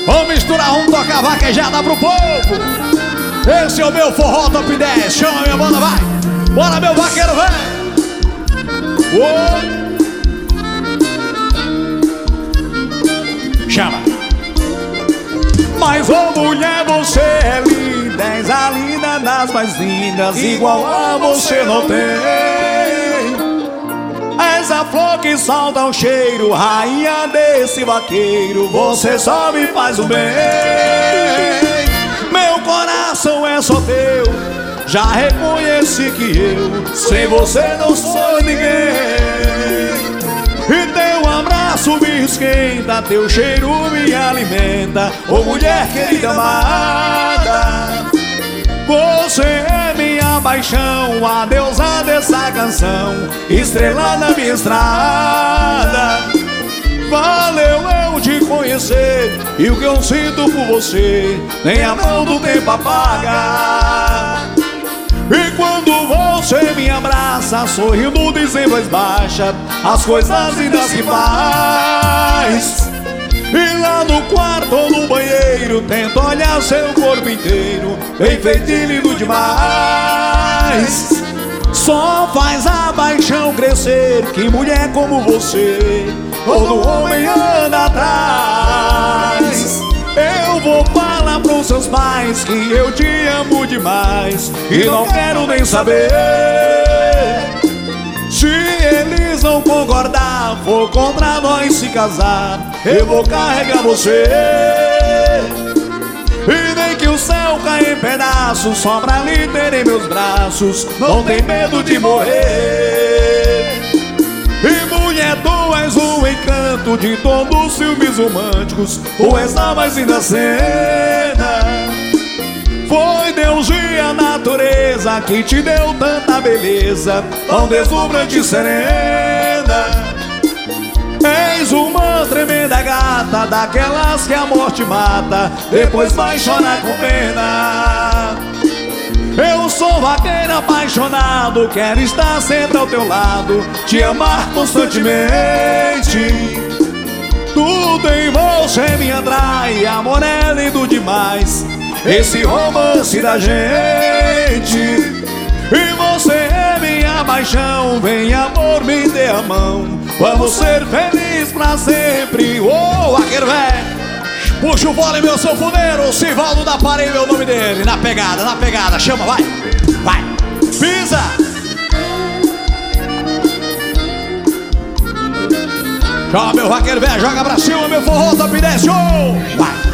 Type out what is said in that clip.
Vamos misturar, vamos tocar vaquejada pro povo. Esse é o meu forró top 10. Chama minha banda, vai. Bora, meu vaqueiro, vem. Chama. Mas ô mulher, você é linda, és a linda das mais lindas, igual a você não tem. És a flor que solta um cheiro, rainha desse vaqueiro, você só me faz o bem. Meu coração é só teu, já reconheci que eu sem você não sou ninguém. E teu abraço me esquenta, teu cheiro me alimenta, ô mulher querida amada. Você é minha paixão, a deusa dessa canção, estrela na minha estrada. Valeu eu te conhecer, e o que eu sinto por você nem a mão do tempo apaga. E quando você me abraça, sorrindo dizem voz baixa as coisas lindas que faz. E lá no quarto ou no banheiro tento olhar seu corpo inteiro, bem feito e lindo demais. Só faz a paixão crescer, que mulher como você todo homem anda atrás. Eu vou falar pros seus pais que eu te amo demais e não quero nem saber. Se eles não concordar, for contra nós se casar, eu vou carregar você. E nem que o céu caia em pedaços, só pra lhe ter em meus braços, não tem medo de morrer. E mulher, tu és o encanto de todos os filmes românticos, tu és a mais linda cena. Foi Deus e a natureza que te deu tanta beleza, tão deslumbrante e serena. És uma tremenda gata, daquelas que a morte mata, depois vai chorar com pena. Eu sou vaqueiro apaixonado, quero estar sempre ao teu lado, te amar constantemente. Tudo em você me atrai, amor é lindo demais, esse romance da gente. E você é minha paixão, vem amor, me dê a mão, vamos ser felizes pra sempre. Ô, vaqueiro velho, puxa o vôlei, meu sanfoneiro, Sivaldo da Paraíba é o nome dele. Na pegada, chama, vai, vai, pisa. Chama, meu vaqueiro velho, joga pra cima, meu forró top 10, show, vai.